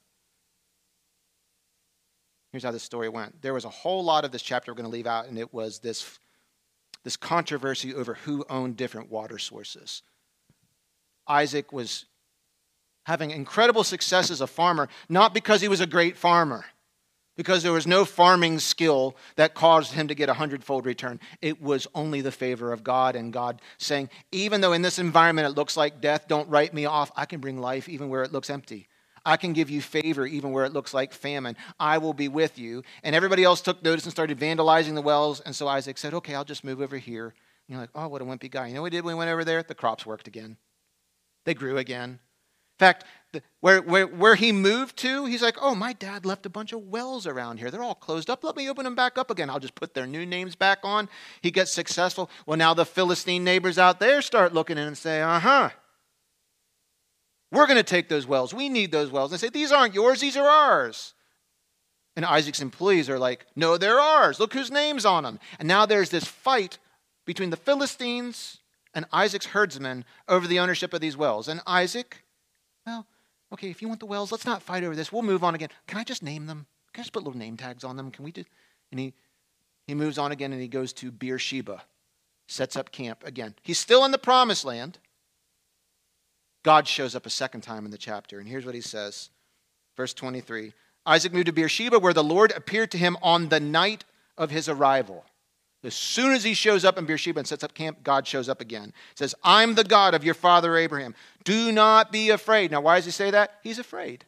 Here's how this story went. There was a whole lot of this chapter we're going to leave out, and it was this, this controversy over who owned different water sources. Isaac was having incredible success as a farmer, not because he was a great farmer, because there was no farming skill that caused him to get a hundredfold return. It was only the favor of God, and God saying, even though in this environment it looks like death, don't write me off. I can bring life even where it looks empty. I can give you favor even where it looks like famine. I will be with you. And everybody else took notice and started vandalizing the wells. And so Isaac said, okay, I'll just move over here. And you're like, oh, what a wimpy guy. You know what he did when he went over there? The crops worked again. They grew again. In fact, the, where, where, where he moved to, he's like, oh, my dad left a bunch of wells around here. They're all closed up. Let me open them back up again. I'll just put their new names back on. He gets successful. Well, now the Philistine neighbors out there start looking in and say, uh-huh. We're going to take those wells. We need those wells. And they say, these aren't yours. These are ours. And Isaac's employees are like, no, they're ours. Look whose name's on them. And now there's this fight between the Philistines and Isaac's herdsmen over the ownership of these wells. And Isaac, well, okay, if you want the wells, let's not fight over this. We'll move on again. Can I just name them? Can I just put little name tags on them? Can we do? And he, He moves on again and he goes to Beersheba, sets up camp again. He's still in the promised land. God shows up a second time in the chapter, and here's what he says. Verse twenty-three, Isaac moved to Beersheba where the Lord appeared to him on the night of his arrival. As soon as he shows up in Beersheba and sets up camp, God shows up again. He says, I'm the God of your father Abraham. Do not be afraid. Now, why does he say that? He's afraid.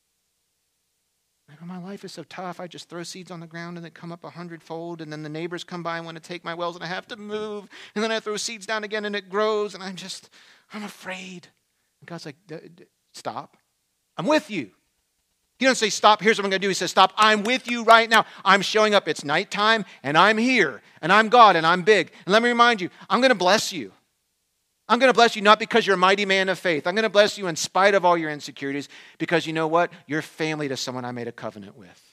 My life is so tough. I just throw seeds on the ground and they come up a hundredfold. And then the neighbors come by and want to take my wells and I have to move. And then I throw seeds down again and it grows. And I'm just, I'm afraid. And God's like, stop. I'm with you. He doesn't say, stop, here's what I'm going to do. He says, stop, I'm with you right now. I'm showing up. It's nighttime, and I'm here, and I'm God, and I'm big. And let me remind you, I'm going to bless you. I'm going to bless you not because you're a mighty man of faith. I'm going to bless you in spite of all your insecurities because you know what? You're family to someone I made a covenant with.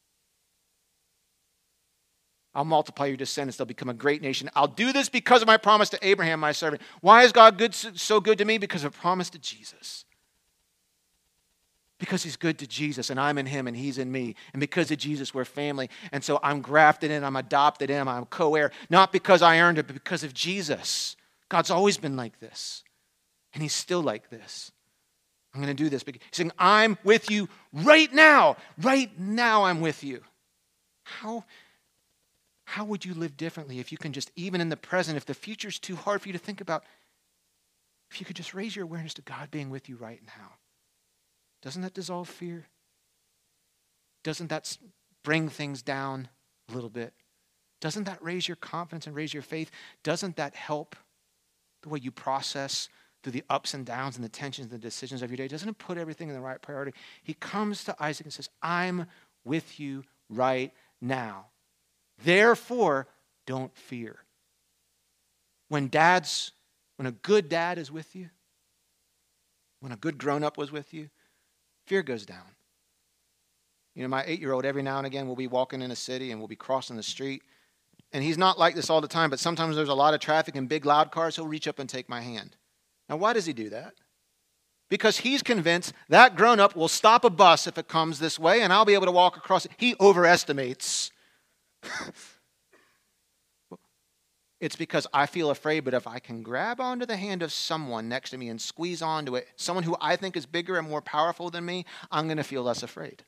I'll multiply your descendants. They'll become a great nation. I'll do this because of my promise to Abraham, my servant. Why is God good, so good to me? Because of a promise to Jesus. Because he's good to Jesus, and I'm in him, and he's in me. And because of Jesus, we're family. And so I'm grafted in, I'm adopted in, I'm co-heir. Not because I earned it, but because of Jesus. God's always been like this. And he's still like this. I'm going to do this. He's saying, I'm with you right now. Right now I'm with you. How, how would you live differently if you can just, even in the present, if the future's too hard for you to think about, if you could just raise your awareness to God being with you right now? Doesn't that dissolve fear? Doesn't that bring things down a little bit? Doesn't that raise your confidence and raise your faith? Doesn't that help the way you process through the ups and downs and the tensions and the decisions of your day? Doesn't it put everything in the right priority? He comes to Isaac and says, I'm with you right now. Therefore, don't fear. When dad's, when a good dad is with you, when a good grown-up was with you, fear goes down. You know, my eight-year-old, every now and again, will be walking in a city and we'll be crossing the street. And he's not like this all the time, but sometimes there's a lot of traffic and big, loud cars. He'll reach up and take my hand. Now, why does he do that? Because he's convinced that grown-up will stop a bus if it comes this way, and I'll be able to walk across it. He overestimates. It's because I feel afraid, but if I can grab onto the hand of someone next to me and squeeze onto it, someone who I think is bigger and more powerful than me, I'm going to feel less afraid.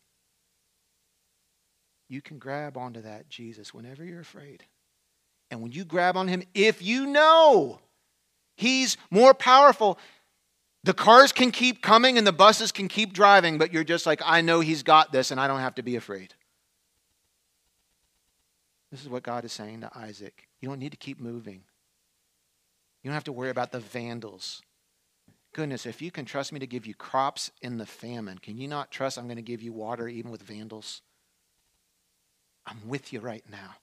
You can grab onto that Jesus whenever you're afraid. And when you grab on him, if you know he's more powerful, the cars can keep coming and the buses can keep driving, but you're just like, I know he's got this and I don't have to be afraid. This is what God is saying to Isaac. You don't need to keep moving. You don't have to worry about the vandals. Goodness, if you can trust me to give you crops in the famine, can you not trust I'm going to give you water even with vandals? I'm with you right now.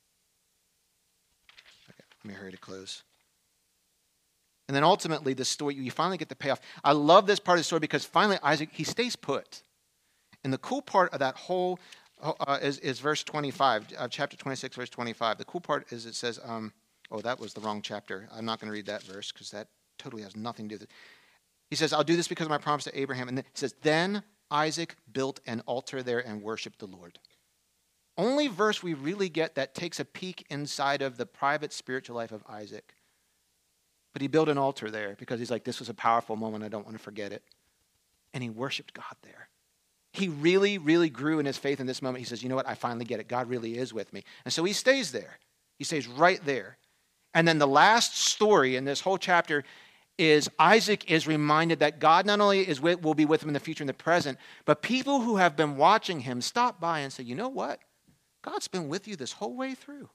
Okay, let me hurry to close. And then ultimately, the story, you finally get the payoff. I love this part of the story because finally Isaac, he stays put. And the cool part of that whole uh, is, is verse twenty-five, uh, chapter twenty-six, verse twenty-five. The cool part is it says, um, oh, that was the wrong chapter. I'm not going to read that verse because that totally has nothing to do with it. He says, I'll do this because of my promise to Abraham. And then he says, then Isaac built an altar there and worshiped the Lord. Only verse we really get that takes a peek inside of the private spiritual life of Isaac. But he built an altar there because he's like, this was a powerful moment. I don't want to forget it. And he worshiped God there. He really, really grew in his faith in this moment. He says, you know what? I finally get it. God really is with me. And so he stays there. He stays right there. And then the last story in this whole chapter is Isaac is reminded that God not only is with, will be with him in the future and the present, but people who have been watching him stop by and say, you know what? God's been with you this whole way through.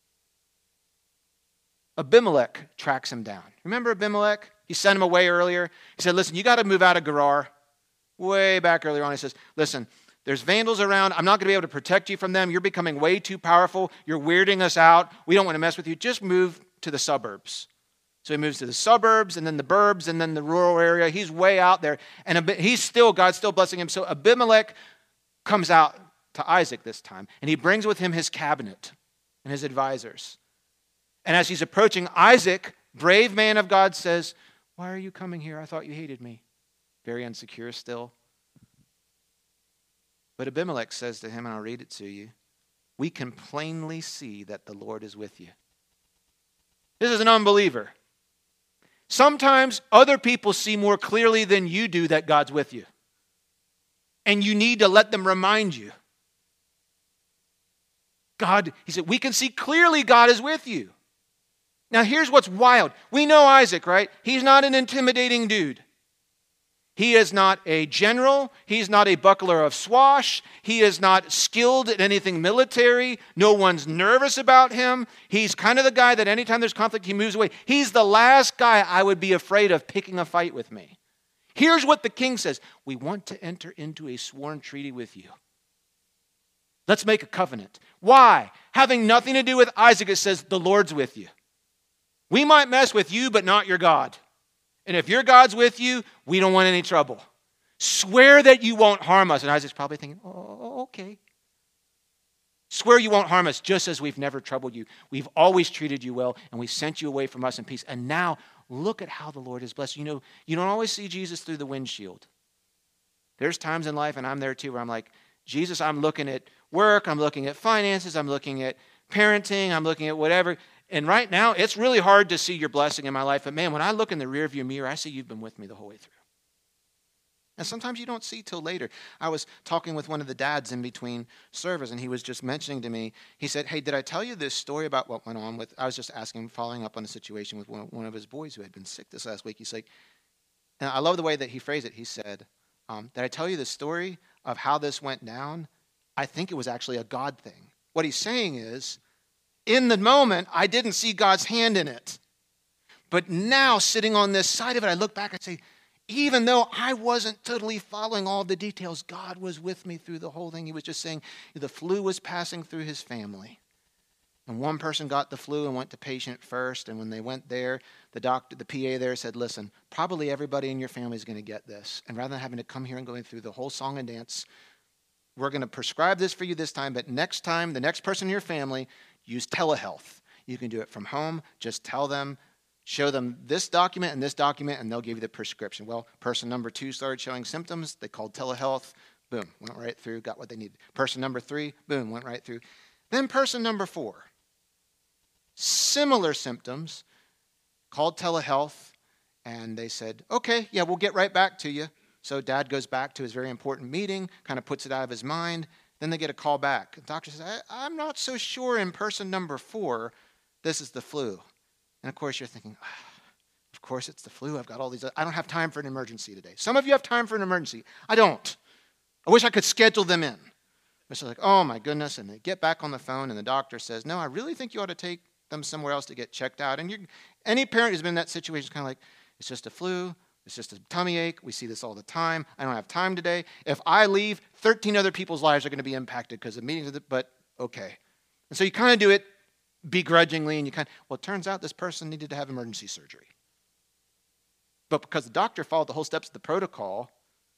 Abimelech tracks him down. Remember Abimelech? He sent him away earlier. He said, listen, you got to move out of Gerar. Way back earlier on, he says, listen, there's vandals around. I'm not going to be able to protect you from them. You're becoming way too powerful. You're weirding us out. We don't want to mess with you. Just move to the suburbs. So he moves to the suburbs and then the burbs and then the rural area. He's way out there. And he's still, God's still blessing him. So Abimelech comes out to Isaac this time. And he brings with him his cabinet and his advisors. And as he's approaching, Isaac, brave man of God, says, why are you coming here? I thought you hated me. Very insecure still. But Abimelech says to him, and I'll read it to you. we can plainly see that the Lord is with you. This is an unbeliever. Sometimes other people see more clearly than you do that God's with you. And you need to let them remind you. God, he said, we can see clearly God is with you. Now here's what's wild. We know Isaac, right? He's not an intimidating dude. He is not a general. He's not a buckler of swash. He is not skilled at anything military. No one's nervous about him. He's kind of the guy that anytime there's conflict, he moves away. He's the last guy I would be afraid of picking a fight with me. Here's what the king says. We want to enter into a sworn treaty with you. Let's make a covenant. Why? Having nothing to do with Isaac, it says the Lord's with you. We might mess with you, but not your God. And if your God's with you, we don't want any trouble. Swear that you won't harm us. And Isaac's probably thinking, oh, okay. Swear you won't harm us, just as we've never troubled you. We've always treated you well, and we've sent you away from us in peace. And now, look at how the Lord has blessed you. You know, you don't always see Jesus through the windshield. There's times in life, and I'm there too, where I'm like, Jesus, I'm looking at work, I'm looking at finances, I'm looking at parenting, I'm looking at whatever. And right now, it's really hard to see your blessing in my life. But man, when I look in the rearview mirror, I see you've been with me the whole way through. And sometimes you don't see till later. I was talking with one of the dads in between service, and he was just mentioning to me, he said, hey, did I tell you this story about what went on with, I was just asking, following up on a situation with one, one of his boys who had been sick this last week. He's like, and I love the way that he phrased it. He said, um, did I tell you the story of how this went down? I think it was actually a God thing. What he's saying is, in the moment, I didn't see God's hand in it. But now, sitting on this side of it, I look back and say, even though I wasn't totally following all the details, God was with me through the whole thing. He was just saying the flu was passing through his family. And one person got the flu and went to patient first. And when they went there, the doctor, the P A there said, listen, probably everybody in your family is going to get this. And rather than having to come here and going through the whole song and dance, we're going to prescribe this for you this time. But next time, the next person in your family, use telehealth. You can do it from home. Just tell them, show them this document and this document, and they'll give you the prescription. Well, person number two started showing symptoms. They called telehealth. Boom, went right through, got what they needed. Person number three, boom, went right through. Then person number four, similar symptoms, called telehealth, and they said, okay, yeah, we'll get right back to you. So dad goes back to his very important meeting, kind of puts it out of his mind. Then they get a call back. The doctor says, I, I'm not so sure in person number four, this is the flu. And of course you're thinking, ah, of course it's the flu. I've got all these, I don't have time for an emergency today. Some of you have time for an emergency. I don't. I wish I could schedule them in. It's like, oh my goodness. And they get back on the phone and the doctor says, no, I really think you ought to take them somewhere else to get checked out. And you're, any parent who's been in that situation is kind of like, it's just a flu. It's just a tummy ache. We see this all the time. I don't have time today. If I leave, thirteen other people's lives are going to be impacted because of meetings, but okay. And so you kind of do it begrudgingly, and you kind of, well, it turns out this person needed to have emergency surgery. But because the doctor followed the whole steps of the protocol,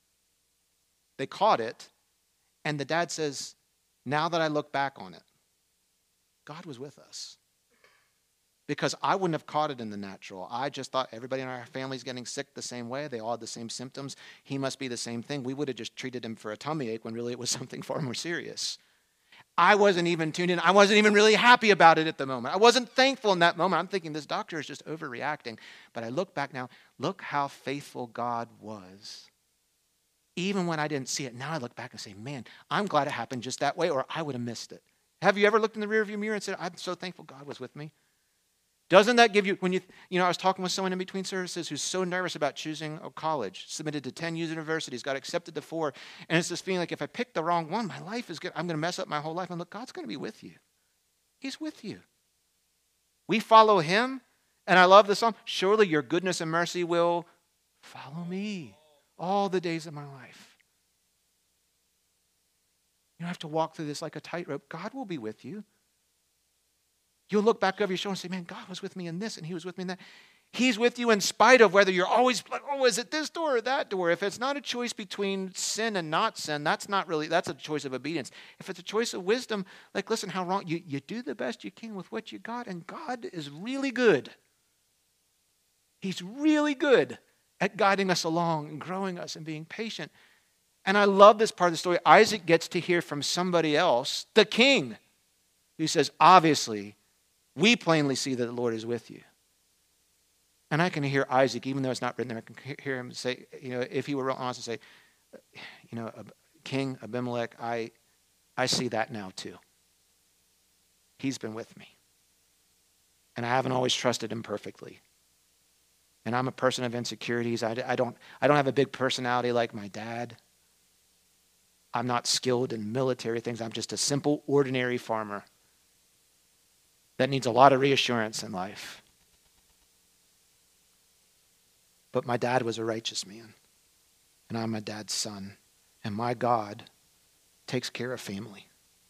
they caught it, and the dad says, now that I look back on it, God was with us. Because I wouldn't have caught it in the natural. I just thought everybody in our family is getting sick the same way. They all had the same symptoms. He must be the same thing. We would have just treated him for a tummy ache when really it was something far more serious. I wasn't even tuned in. I wasn't even really happy about it at the moment. I wasn't thankful in that moment. I'm thinking this doctor is just overreacting. But I look back now, look how faithful God was. Even when I didn't see it, now I look back and say, man, I'm glad it happened just that way or I would have missed it. Have you ever looked in the rearview mirror and said, I'm so thankful God was with me? Doesn't that give you, when you, you know, I was talking with someone in between services who's so nervous about choosing a college, submitted to ten universities, got accepted to four, and it's this feeling like if I pick the wrong one, my life is good, I'm going to mess up my whole life. And look, God's going to be with you. He's with you. We follow him, and I love the song, surely your goodness and mercy will follow me all the days of my life. You don't have to walk through this like a tightrope. God will be with you. You'll look back over your shoulder and say, man, God was with me in this and he was with me in that. He's with you in spite of whether you're always like, oh, is it this door or that door? If it's not a choice between sin and not sin, that's not really, that's a choice of obedience. If it's a choice of wisdom, like, listen, how wrong, you, you do the best you can with what you got, and God is really good. He's really good at guiding us along and growing us and being patient. And I love this part of the story. Isaac gets to hear from somebody else, the king. who says, obviously, we plainly see that the Lord is with you. And I can hear Isaac, even though it's not written there, I can hear him say, you know, if he were real honest, to say, you know, King Abimelech, I, I see that now too. He's been with me. And I haven't always trusted him perfectly. And I'm a person of insecurities. I, I, don't, I don't have a big personality like my dad. I'm not skilled in military things. I'm just a simple, ordinary farmer that needs a lot of reassurance in life. But my dad was a righteous man, and I'm my dad's son, and my God takes care of family.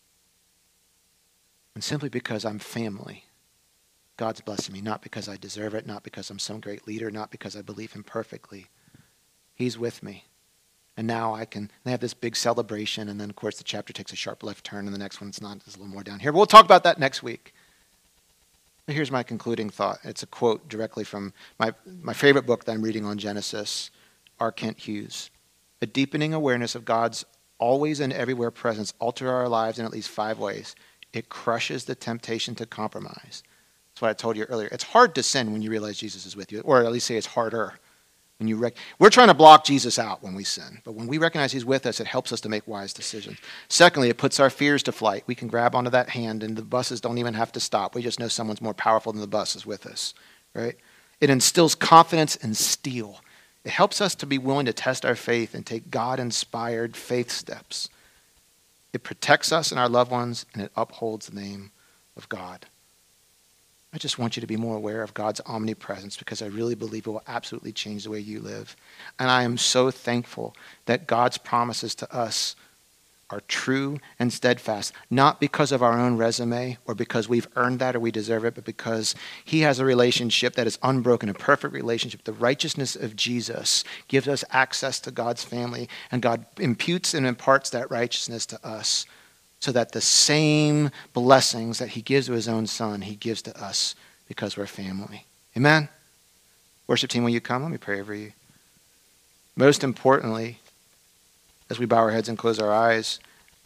And simply because I'm family, God's blessing me, not because I deserve it, not because I'm some great leader, not because I believe him perfectly. He's with me. And now I can they have this big celebration, and then, of course, the chapter takes a sharp left turn, and the next one's not. There's a little more down here. But we'll talk about that next week. But here's my concluding thought. It's a quote directly from my, my favorite book that I'm reading on Genesis, R. Kent Hughes. A deepening awareness of God's always and everywhere presence alters our lives in at least five ways. It crushes the temptation to compromise. That's what I told you earlier. It's hard to sin when you realize Jesus is with you, or at least say it's harder. When you rec- We're trying to block Jesus out when we sin, but when we recognize he's with us, it helps us to make wise decisions. Secondly, it puts our fears to flight. We can grab onto that hand, and the buses don't even have to stop. We just know someone's more powerful than the bus is with us, right? It instills confidence and steel. It helps us to be willing to test our faith and take God-inspired faith steps. It protects us and our loved ones, and it upholds the name of God. I just want you to be more aware of God's omnipresence, because I really believe it will absolutely change the way you live. And I am so thankful that God's promises to us are true and steadfast, not because of our own resume or because we've earned that or we deserve it, but because he has a relationship that is unbroken, a perfect relationship. The righteousness of Jesus gives us access to God's family, and God imputes and imparts that righteousness to us, so that the same blessings that he gives to his own son, he gives to us because we're family. Amen? Worship team, will you come? Let me pray over you. Most importantly, as we bow our heads and close our eyes,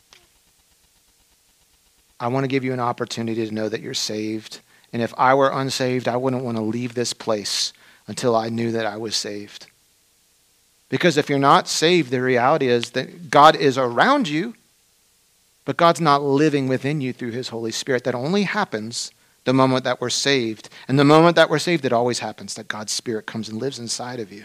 I want to give you an opportunity to know that you're saved. And if I were unsaved, I wouldn't want to leave this place until I knew that I was saved. Because if you're not saved, the reality is that God is around you, but God's not living within you through his Holy Spirit. That only happens the moment that we're saved. And the moment that we're saved, it always happens that God's Spirit comes and lives inside of you.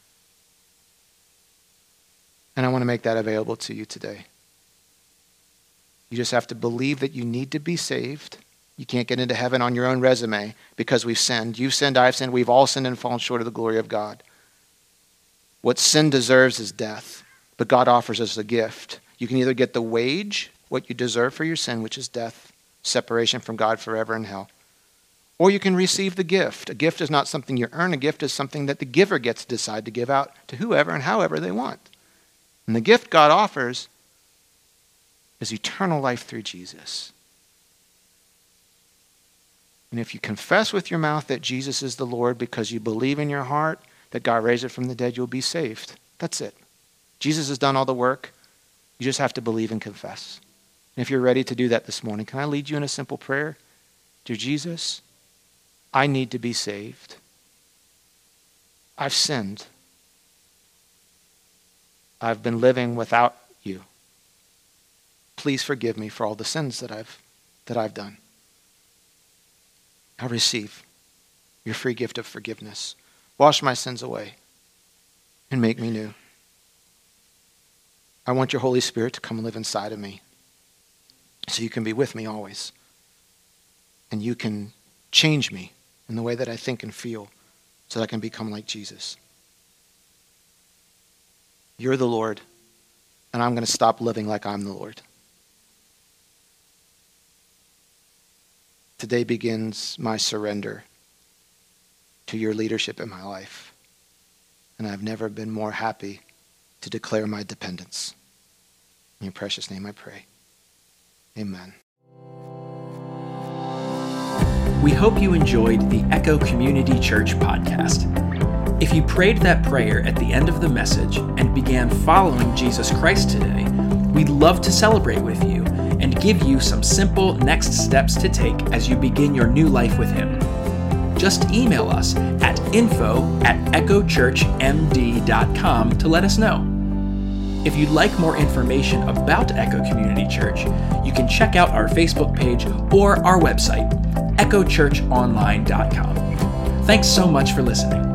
And I want to make that available to you today. You just have to believe that you need to be saved. You can't get into heaven on your own resume because we've sinned. You've sinned, I've sinned. We've all sinned and fallen short of the glory of God. What sin deserves is death, but God offers us a gift. You can either get the wage, what you deserve for your sin, which is death, separation from God forever in hell. Or you can receive the gift. A gift is not something you earn. A gift is something that the giver gets to decide to give out to whoever and however they want. And the gift God offers is eternal life through Jesus. And if you confess with your mouth that Jesus is the Lord because you believe in your heart that God raised him from the dead, you'll be saved. That's it. Jesus has done all the work. You just have to believe and confess. And if you're ready to do that this morning, can I lead you in a simple prayer? Dear Jesus, I need to be saved. I've sinned. I've been living without you. Please forgive me for all the sins that I've that I've done. I receive your free gift of forgiveness. Wash my sins away and make me new. I want your Holy Spirit to come and live inside of me so you can be with me always. And you can change me in the way that I think and feel so that I can become like Jesus. You're the Lord, and I'm going to stop living like I'm the Lord. Today begins my surrender to your leadership in my life. And I've never been more happy to declare my dependence. In your precious name I pray. Amen. We hope you enjoyed the Echo Community Church podcast. If you prayed that prayer at the end of the message and began following Jesus Christ today, we'd love to celebrate with you and give you some simple next steps to take as you begin your new life with Him. Just email us at info at echo church m d dot com to let us know. If you'd like more information about Echo Community Church, you can check out our Facebook page or our website, echo church online dot com. Thanks so much for listening.